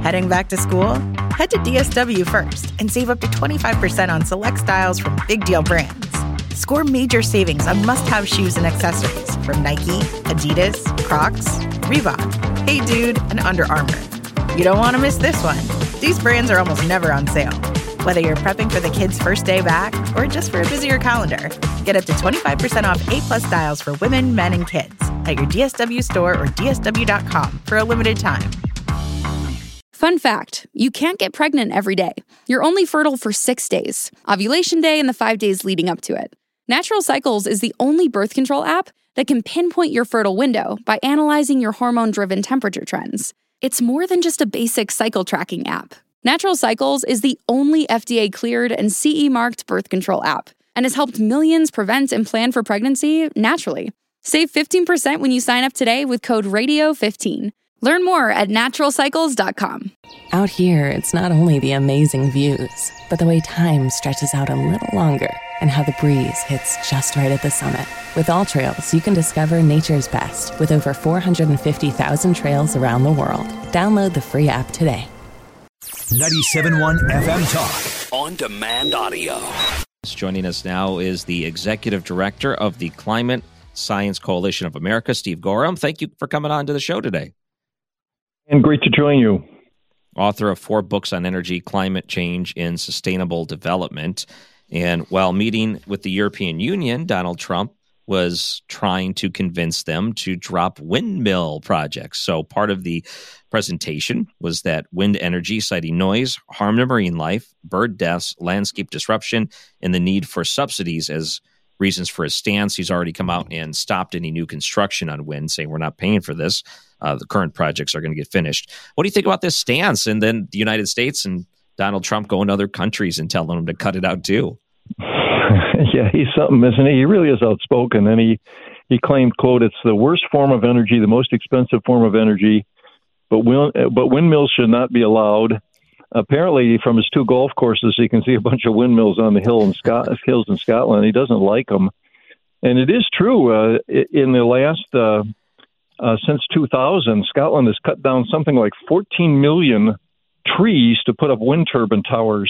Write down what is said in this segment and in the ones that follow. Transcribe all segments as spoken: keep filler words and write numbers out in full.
Heading back to school? Head to D S W first and save up to twenty-five percent on select styles from big deal brands. Score major savings on must-have shoes and accessories from Nike, Adidas, Crocs, Reebok, Hey Dude, and Under Armour. You don't want to miss this one. These brands are almost never on sale. Whether you're prepping for the kids' first day back or just for a busier calendar, get up to twenty-five percent off A-plus styles for women, men, and kids at your D S W store or D S W dot com for a limited time. Fun fact, you can't get pregnant every day. You're only fertile for six days, ovulation day and the five days leading up to it. Natural Cycles is the only birth control app that can pinpoint your fertile window by analyzing your hormone-driven temperature trends. It's more than just a basic cycle tracking app. Natural Cycles is the only F D A-cleared and C E-marked birth control app and has helped millions prevent and plan for pregnancy naturally. Save fifteen percent when you sign up today with code radio fifteen. Learn more at natural cycles dot com. Out here, it's not only the amazing views, but the way time stretches out a little longer and how the breeze hits just right at the summit. With All Trails, you can discover nature's best with over four hundred fifty thousand trails around the world. Download the free app today. ninety-seven point one F M Talk. On demand audio. Joining us now is the Executive Director of the Climate Science Coalition of America, Steve Gorham. Thank you for coming on to the show today. And great to join you. Author of four books on energy, climate change, and sustainable development. And while meeting with the European Union, Donald Trump was trying to convince them to drop windmill projects. So part of the presentation was that wind energy, citing noise, harm to marine life, bird deaths, landscape disruption, and the need for subsidies as reasons for his stance. He's already come out and stopped any new construction on wind, saying we're not paying for this. Uh, the current projects are going to get finished. What do you think about this stance? And then the United States and Donald Trump going to other countries and telling them to cut it out too. Yeah, he's something, isn't he? He really is outspoken. And he, he claimed, quote, it's the worst form of energy, the most expensive form of energy, but, wind, but windmills should not be allowed. Apparently, from his two golf courses, you can see a bunch of windmills on the hill in Scot- hills in Scotland. He doesn't like them. And it is true. Uh, in the last, uh, uh, since two thousand, Scotland has cut down something like fourteen million trees to put up wind turbine towers.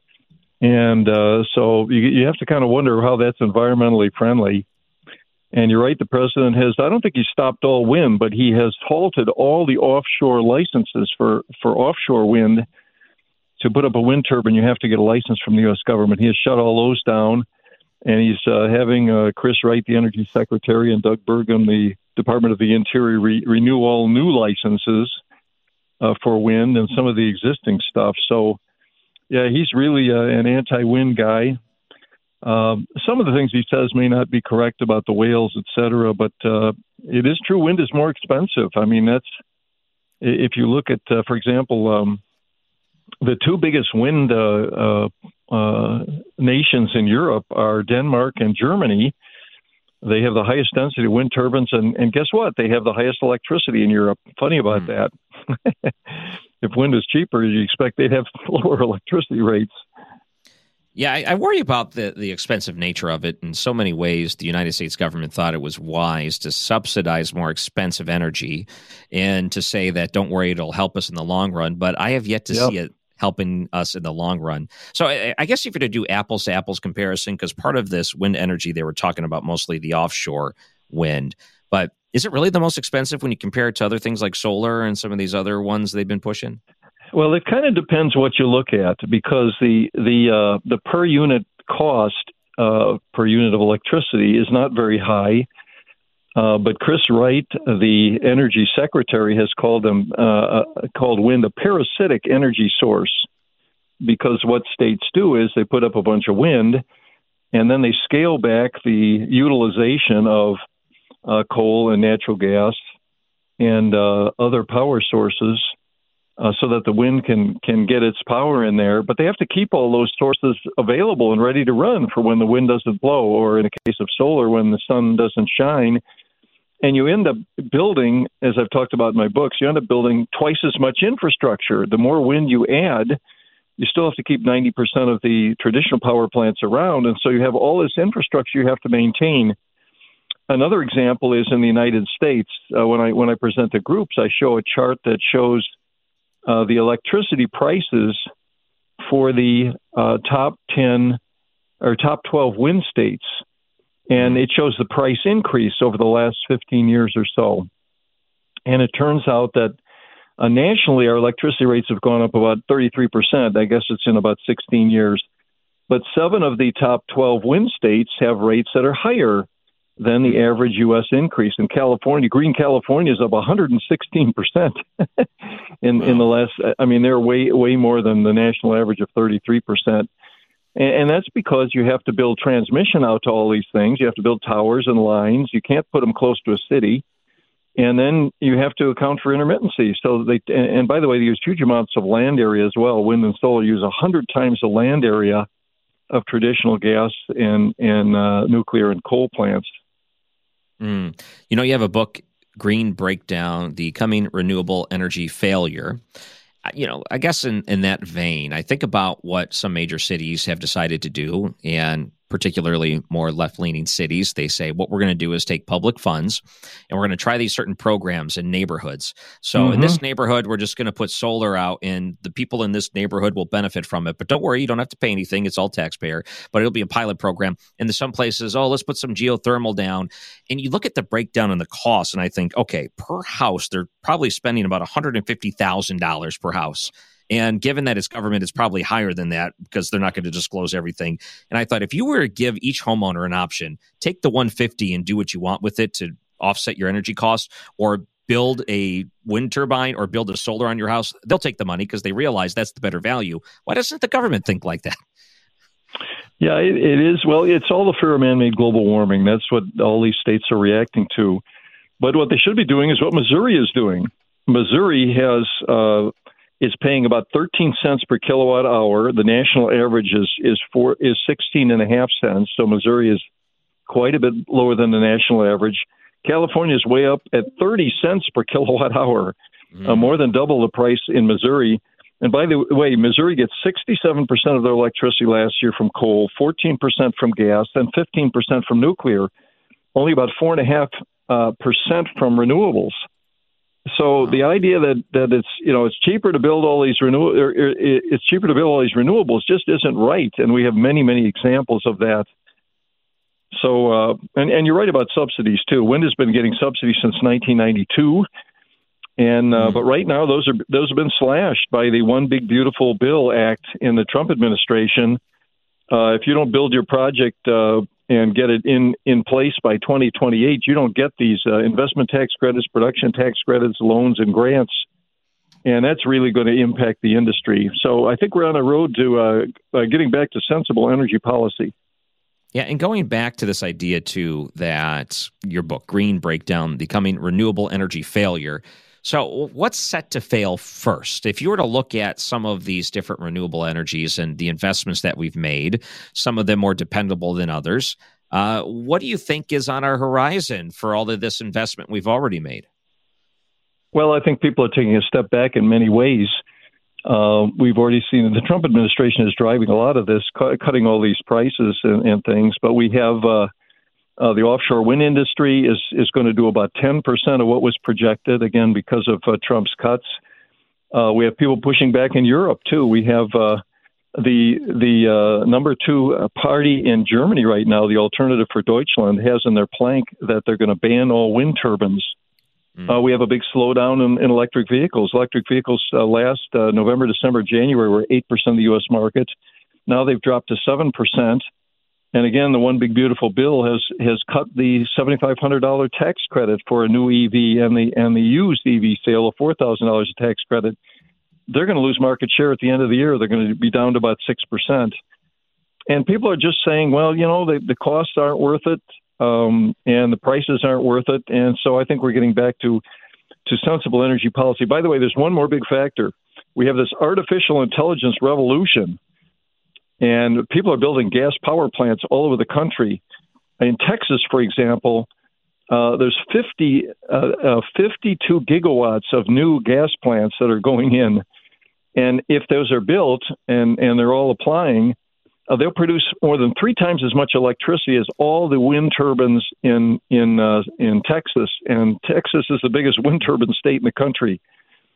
And uh, so you, you have to kind of wonder how that's environmentally friendly. And you're right, the president has, I don't think he stopped all wind, but he has halted all the offshore licenses for, for offshore wind. To put up a wind turbine, you have to get a license from the U S government. He has shut all those down, and he's uh, having uh, Chris Wright, the Energy Secretary, and Doug Burgum, the Department of the Interior, re- renew all new licenses uh, for wind and some of the existing stuff. So, yeah, he's really uh, an anti-wind guy. Um, some of the things he says may not be correct about the whales, et cetera, but uh, it is true wind is more expensive. I mean, that's if you look at, uh, for example, um, the two biggest wind uh, uh, uh, nations in Europe are Denmark and Germany. They have the highest density of wind turbines, and, and guess what? They have the highest electricity in Europe. Funny about mm. that. If wind is cheaper, you expect they'd have lower electricity rates. Yeah, I, I worry about the, the expensive nature of it. In so many ways, the United States government thought it was wise to subsidize more expensive energy and to say that, don't worry, it'll help us in the long run. But I have yet to yep. see it helping us in the long run. So I, I guess if you're to do apples to apples comparison, because part of this wind energy, they were talking about mostly the offshore wind. But is it really the most expensive when you compare it to other things like solar and some of these other ones they've been pushing? Well, it kind of depends what you look at, because the the uh, the per unit cost uh, per unit of electricity is not very high. Uh, but Chris Wright, the energy secretary, has called them uh, called wind a parasitic energy source, because what states do is they put up a bunch of wind, and then they scale back the utilization of uh, coal and natural gas and uh, other power sources. Uh, so that the wind can, can get its power in there. But they have to keep all those sources available and ready to run for when the wind doesn't blow, or in a case of solar, when the sun doesn't shine. And you end up building, as I've talked about in my books, you end up building twice as much infrastructure. The more wind you add, you still have to keep ninety percent of the traditional power plants around. And so you have all this infrastructure you have to maintain. Another example is in the United States. Uh, when I when I present to groups, I show a chart that shows uh, the electricity prices for the uh, top ten or top twelve wind states, and it shows the price increase over the last fifteen years or so. And it turns out that uh, nationally, our electricity rates have gone up about thirty-three percent. I guess it's in about sixteen years. But seven of the top twelve wind states have rates that are higher than the average U S increase. In California, Green California is up one hundred sixteen percent in, wow. in the last, I mean, they're way, way more than the national average of thirty-three percent. And, and that's because you have to build transmission out to all these things. You have to build towers and lines. You can't put them close to a city. And then you have to account for intermittency. So they, and, and by the way, they use huge amounts of land area as well. Wind and solar use one hundred times the land area of traditional gas and, and uh, nuclear and coal plants. Mm. You know, you have a book, Green Breakdown, The Coming Renewable Energy Failure. You know, I guess in, in that vein, I think about what some major cities have decided to do, and particularly more left-leaning cities. They say what we're going to do is take public funds and we're going to try these certain programs in neighborhoods. So mm-hmm. in this neighborhood, we're just going to put solar out and the people in this neighborhood will benefit from it. But don't worry, you don't have to pay anything. It's all taxpayer, but it'll be a pilot program. And in some places, oh, let's put some geothermal down. And you look at the breakdown in the cost and I think, okay, per house, they're probably spending about one hundred fifty thousand dollars per house. And given that it's government, it's probably higher than that because they're not going to disclose everything. And I thought if you were to give each homeowner an option, take the one hundred fifty and do what you want with it to offset your energy costs, or build a wind turbine or build a solar on your house, they'll take the money because they realize that's the better value. Why doesn't the government think like that? Yeah, it, it is. Well, it's all the fear of man-made global warming. That's what all these states are reacting to. But what they should be doing is what Missouri is doing. Missouri has... Uh, is paying about thirteen cents per kilowatt hour. The national average is is four is sixteen and a half cents. So Missouri is quite a bit lower than the national average. California is way up at thirty cents per kilowatt hour, mm. uh, more than double the price in Missouri. And by the way, Missouri gets sixty-seven percent of their electricity last year from coal, fourteen percent from gas, and fifteen percent from nuclear. Only about four and a half uh, percent from renewables. So the idea that, that it's you know it's cheaper to build all these renew or it's cheaper to build all these renewables just isn't right, and we have many many examples of that. So uh, and and you're right about subsidies too. Wind has been getting subsidies since nineteen ninety-two, and uh, mm-hmm. but right now those are those have been slashed by the One Big Beautiful Bill Act in the Trump administration. Uh, if you don't build your project uh, and get it in, in place by twenty twenty-eight, you don't get these uh, investment tax credits, production tax credits, loans, and grants. And that's really going to impact the industry. So I think we're on a road to uh, uh, getting back to sensible energy policy. Yeah, and going back to this idea, too, that your book, Green Breakdown, The Coming Renewable Energy Failure. So what's set to fail first? If you were to look at some of these different renewable energies and the investments that we've made, some of them more dependable than others, uh, what do you think is on our horizon for all of this investment we've already made? Well, I think people are taking a step back in many ways. Uh, we've already seen that the Trump administration is driving a lot of this, cu- cutting all these prices and, and things, but we have... Uh, Uh, the offshore wind industry is, is going to do about ten percent of what was projected, again, because of uh, Trump's cuts. Uh, we have people pushing back in Europe, too. We have uh, the the uh, number two party in Germany right now, the Alternative for Deutschland, has in their plank that they're going to ban all wind turbines. Mm. Uh, we have a big slowdown in, in electric vehicles. Electric vehicles uh, last uh, November, December, January were eight percent of the U S market. Now they've dropped to seven percent. And again, the One Big Beautiful Bill has, has cut the seven thousand five hundred dollars tax credit for a new E V and the and the used E V sale of four thousand dollars tax credit. They're going to lose market share at the end of the year. They're going to be down to about six percent. And people are just saying, well, you know, the, the costs aren't worth it, um, and the prices aren't worth it. And so I think we're getting back to, to sensible energy policy. By the way, there's one more big factor. We have this artificial intelligence revolution. And people are building gas power plants all over the country. In Texas, for example, uh, there's fifty, uh, uh, fifty-two gigawatts of new gas plants that are going in. And if those are built and, and they're all applying, uh, they'll produce more than three times as much electricity as all the wind turbines in in uh, in Texas. And Texas is the biggest wind turbine state in the country.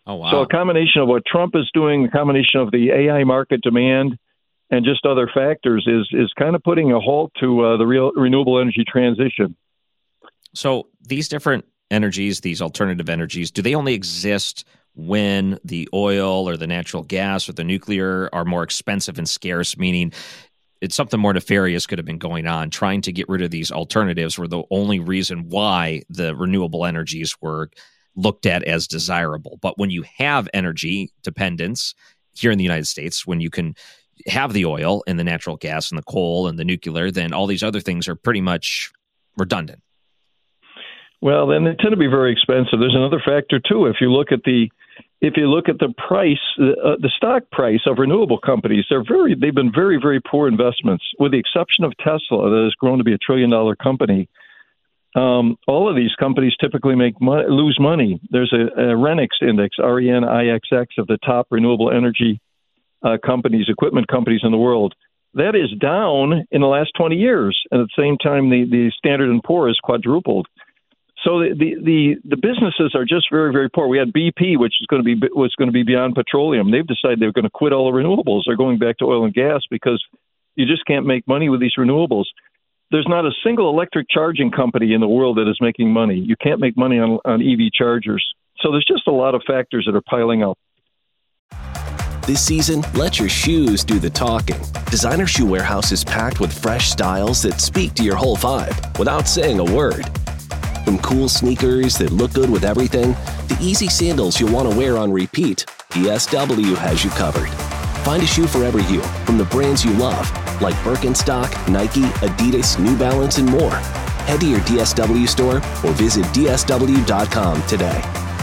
Oh, wow. So a combination of what Trump is doing, the combination of the A I market demand, and just other factors is is kind of putting a halt to uh, the real renewable energy transition. So these different energies, these alternative energies, do they only exist when the oil or the natural gas or the nuclear are more expensive and scarce, meaning it's something more nefarious could have been going on? Trying to get rid of these alternatives were the only reason why the renewable energies were looked at as desirable. But when you have energy dependence here in the United States, when you can have the oil and the natural gas and the coal and the nuclear, then all these other things are pretty much redundant. Well, then they tend to be very expensive. There's another factor too. If you look at the if you look at the price, uh, the stock price of renewable companies, they're very they've been very very poor investments, with the exception of Tesla, that has grown to be a trillion dollar company. Um, all of these companies typically make mo- lose money. There's a, a Renix index, R E N I X X, of the top renewable energy uh, companies, equipment companies in the world. That is down in the last twenty years. And at the same time, the, the Standard and Poor has quadrupled. So the, the, the, the businesses are just very, very poor. We had B P, which is going to be was going to be beyond petroleum. They've decided they're going to quit all the renewables. They're going back to oil and gas because you just can't make money with these renewables. There's not a single electric charging company in the world that is making money. You can't make money on, on E V chargers. So there's just a lot of factors that are piling up. This season, let your shoes do the talking. Designer Shoe Warehouse is packed with fresh styles that speak to your whole vibe without saying a word. From cool sneakers that look good with everything, to easy sandals you'll want to wear on repeat, D S W has you covered. Find a shoe for every you from the brands you love, like Birkenstock, Nike, Adidas, New Balance, and more. Head to your D S W store or visit D S W dot com today.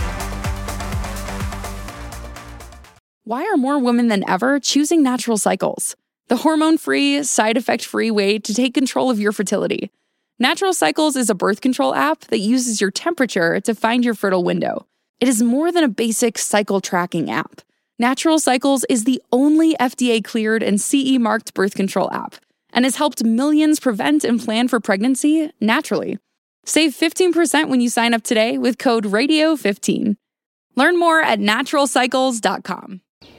Why are more women than ever choosing Natural Cycles? The hormone-free, side-effect-free way to take control of your fertility. Natural Cycles is a birth control app that uses your temperature to find your fertile window. It is more than a basic cycle tracking app. Natural Cycles is the only F D A-cleared and C E-marked birth control app and has helped millions prevent and plan for pregnancy naturally. Save fifteen percent when you sign up today with code radio fifteen. Learn more at natural cycles dot com.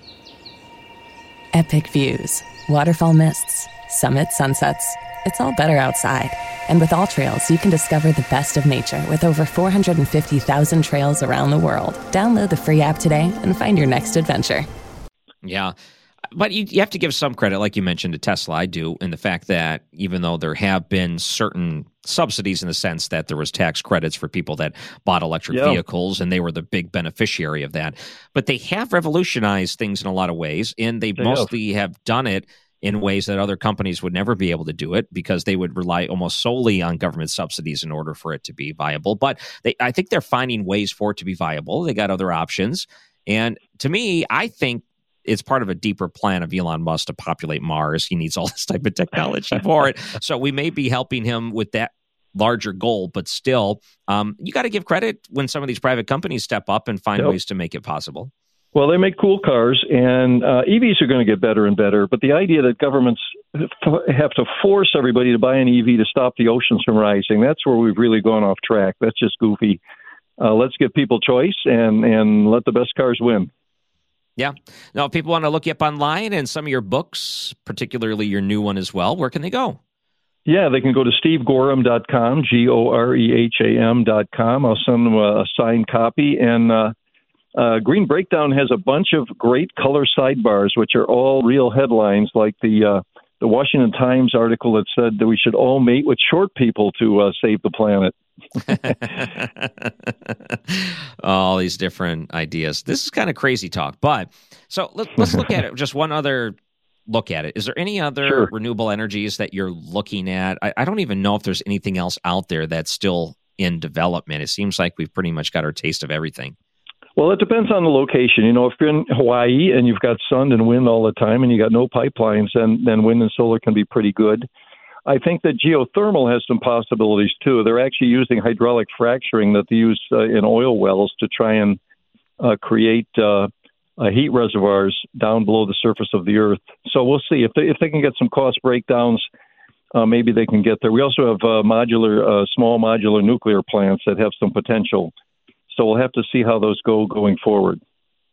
Epic views, waterfall mists, summit sunsets. It's all better outside. And with AllTrails, you can discover the best of nature with over four hundred fifty thousand trails around the world. Download the free app today and find your next adventure. Yeah. But you, you have to give some credit, like you mentioned, to Tesla. I do, in the fact that even though there have been certain subsidies in the sense that there was tax credits for people that bought electric yeah. vehicles, and they were the big beneficiary of that. But they have revolutionized things in a lot of ways, and they, they mostly have. have done it in ways that other companies would never be able to do it because they would rely almost solely on government subsidies in order for it to be viable. But they, I think they're finding ways for it to be viable. They got other options. And to me, I think it's part of a deeper plan of Elon Musk to populate Mars. He needs all this type of technology for it. So we may be helping him with that larger goal, but still, um, you got to give credit when some of these private companies step up and find yep. ways to make it possible. Well, they make cool cars, and uh, E Vs are going to get better and better. But the idea that governments have to force everybody to buy an E V to stop the oceans from rising, that's where we've really gone off track. That's just goofy. Uh, let's give people choice and, and let the best cars win. Yeah. Now, if people want to look you up online and some of your books, particularly your new one as well, where can they go? Yeah, they can go to steve gorham dot com, G O R E H A M dot com. I'll send them a, a signed copy. And uh, uh, Green Breakdown has a bunch of great color sidebars, which are all real headlines, like the uh, the Washington Times article that said that we should all mate with short people to uh, save the planet. All these different ideas. This is kind of crazy talk, but so let, let's look at it. Just one other look at it. Is there any other sure. renewable energies that you're looking at? I, I don't even know if there's anything else out there that's still in development. It seems like we've pretty much got our taste of everything. Well, it depends on the location. You know, if you're in Hawaii and you've got sun and wind all the time and you got no pipelines, then, then wind and solar can be pretty good. I think that geothermal has some possibilities, too. They're actually using hydraulic fracturing that they use uh, in oil wells to try and uh, create uh, uh, heat reservoirs down below the surface of the earth. So we'll see. If they, if they can get some cost breakdowns, uh, maybe they can get there. We also have uh, modular, uh, small modular nuclear plants that have some potential. So we'll have to see how those go going forward.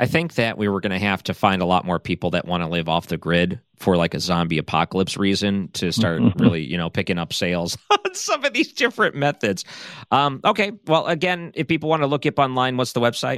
I think that we were going to have to find a lot more people that want to live off the grid for like a zombie apocalypse reason to start really, you know, picking up sales on some of these different methods. Um, okay. Well, again, if people want to look up online, what's the website?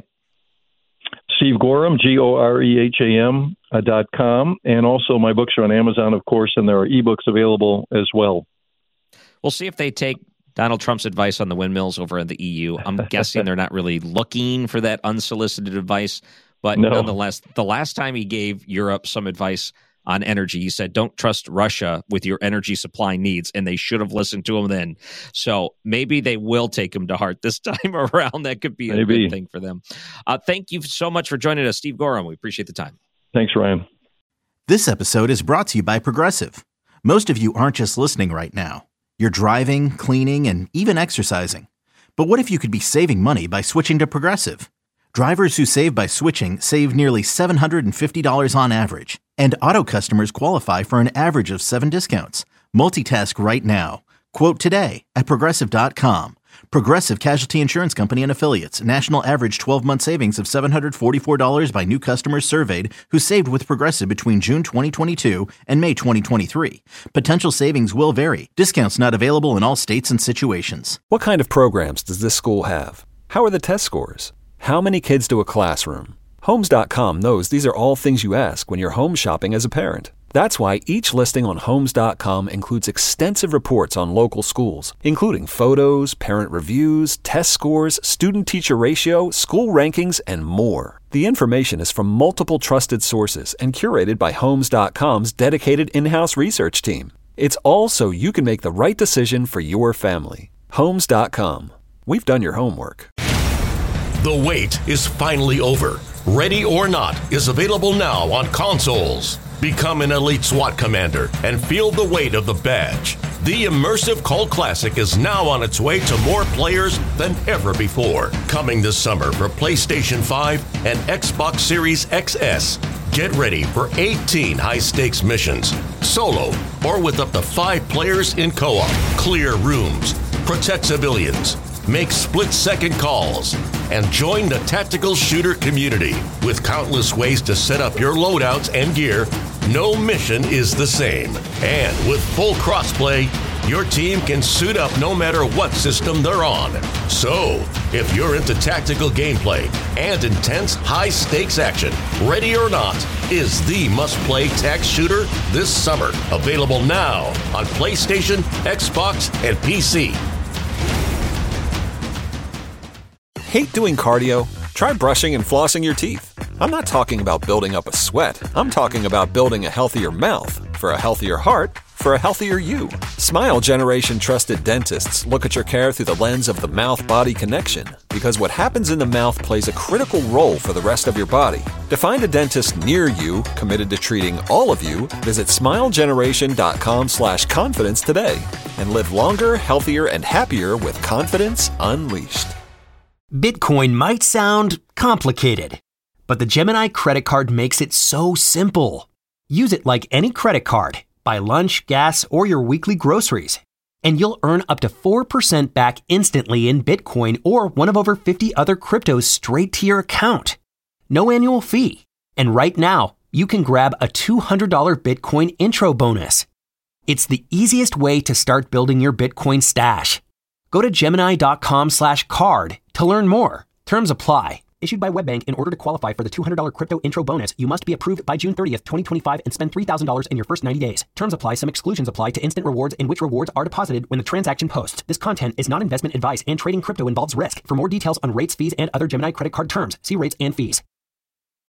Steve Gorham, G O R E H A M uh, dot com. And also my books are on Amazon, of course, and there are ebooks available as well. We'll see if they take Donald Trump's advice on the windmills over in the E U. I'm guessing they're not really looking for that unsolicited advice. But no. Nonetheless, the last time he gave Europe some advice on energy, he said, don't trust Russia with your energy supply needs, and they should have listened to him then. So maybe they will take him to heart this time around. That could be a maybe. good thing for them. Uh, thank you so much for joining us, Steve Gorham. We appreciate the time. Thanks, Ryan. This episode is brought to you by Progressive. Most of you aren't just listening right now. You're driving, cleaning, and even exercising. But what if you could be saving money by switching to Progressive? Drivers who save by switching save nearly seven hundred fifty dollars on average, and auto customers qualify for an average of seven discounts. Multitask right now. Quote today at Progressive dot com. Progressive Casualty Insurance Company and Affiliates. National average twelve-month savings of seven hundred forty-four dollars by new customers surveyed who saved with Progressive between June twenty twenty-two and May twenty twenty-three. Potential savings will vary. Discounts not available in all states and situations. What kind of programs does this school have? How are the test scores? How many kids do a classroom? Homes dot com knows these are all things you ask when you're home shopping as a parent. That's why each listing on Homes dot com includes extensive reports on local schools, including photos, parent reviews, test scores, student-teacher ratio, school rankings, and more. The information is from multiple trusted sources and curated by Homes dot com's dedicated in-house research team. It's all so you can make the right decision for your family. Homes dot com. We've done your homework. The wait is finally over. Ready or Not is available now on consoles. Become an elite SWAT commander and feel the weight of the badge. The immersive Cult Classic is now on its way to more players than ever before. Coming this summer for PlayStation five and Xbox Series X S. Get ready for eighteen high-stakes missions, solo or with up to five players in co-op. Clear rooms, protect civilians, make split-second calls, and join the tactical shooter community. With countless ways to set up your loadouts and gear, no mission is the same. And with full crossplay, your team can suit up no matter what system they're on. So, if you're into tactical gameplay and intense high-stakes action, Ready or Not is the must-play tac shooter this summer. Available now on PlayStation, Xbox, and P C. Hate doing cardio? Try brushing and flossing your teeth. I'm not talking about building up a sweat. I'm talking about building a healthier mouth for a healthier heart for a healthier you. Smile Generation trusted dentists look at your care through the lens of the mouth-body connection, because what happens in the mouth plays a critical role for the rest of your body. To find a dentist near you committed to treating all of you, visit smilegeneration.com slash confidence today and live longer, healthier, and happier with confidence unleashed. Bitcoin might sound complicated, but the Gemini credit card makes it so simple. Use it like any credit card. Buy lunch, gas, or your weekly groceries, and you'll earn up to four percent back instantly in Bitcoin or one of over fifty other cryptos straight to your account. No annual fee. And right now, you can grab a two hundred dollars Bitcoin intro bonus. It's the easiest way to start building your Bitcoin stash. Go to Gemini.com slash card to learn more. Terms apply. Issued by WebBank. In order to qualify for the two hundred dollars crypto intro bonus, you must be approved by June thirtieth, twenty twenty-five and spend three thousand dollars in your first ninety days. Terms apply. Some exclusions apply to instant rewards in which rewards are deposited when the transaction posts. This content is not investment advice and trading crypto involves risk. For more details on rates, fees, and other Gemini credit card terms, see rates and fees.